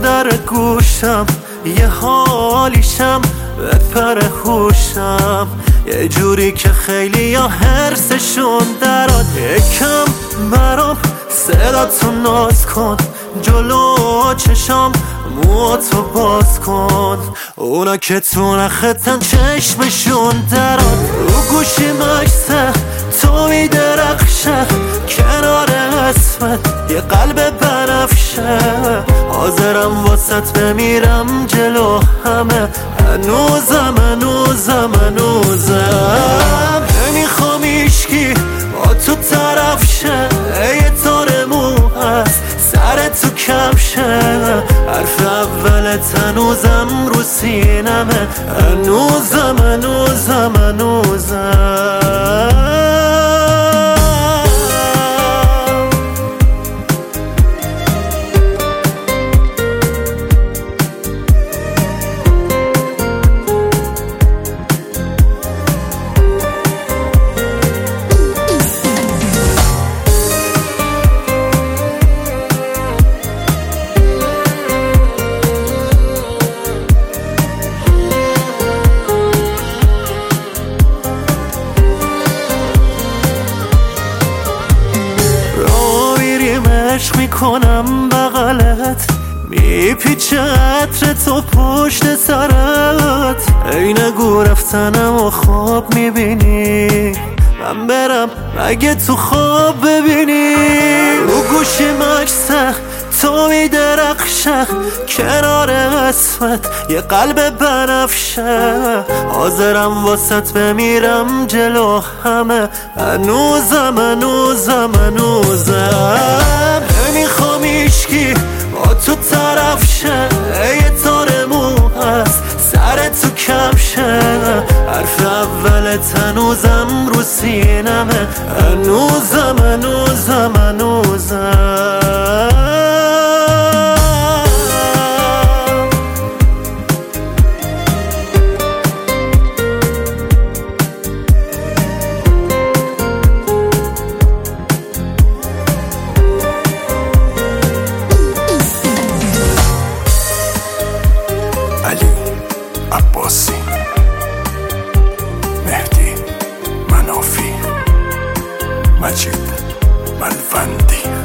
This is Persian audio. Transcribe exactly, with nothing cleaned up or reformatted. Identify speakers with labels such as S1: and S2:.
S1: در گوشم یه حالیشم بپر هوشم، یه جوری که خیلی یا حرسشون دراد. یکم برام صداتو ناز کن، جلو چشام موهاتو باز کن، اونا که تو نختن چشمشون دراد. رو گوشی مکسه تو میدرخشه، کنار اسمت یه قلب بنفشه، حاضرم واسط بمیرم جلو همه. هنوزم هنوزم هنوزم نمیخوام ایشکی با تو طرف شه، یه تار مو هست سر تو کمشه، حرف اولت هنوزم رو سینمه. هنوزم هنوزم هنوزم عشق میکنم بغلت، میپیچه عطر تو پشت سرت، عین گو رفتنم و خواب میبینی، من برم مگه تو خواب ببینی. رو گوشی مکسه تو میدرخشه، کنار اسمت یه قلب بنفشه، حاضرم واسط بمیرم جلو همه. هنوزم هنوزم هنوزم نمیخوام ایشکی با تو طرف شه، یه تار مو هست سر تو کمشه، حرف اولت هنوزم رو سینمه. هنوزم هنوزم هنوزم
S2: علی عباسی، مهدی منافی، مجید ملوندی.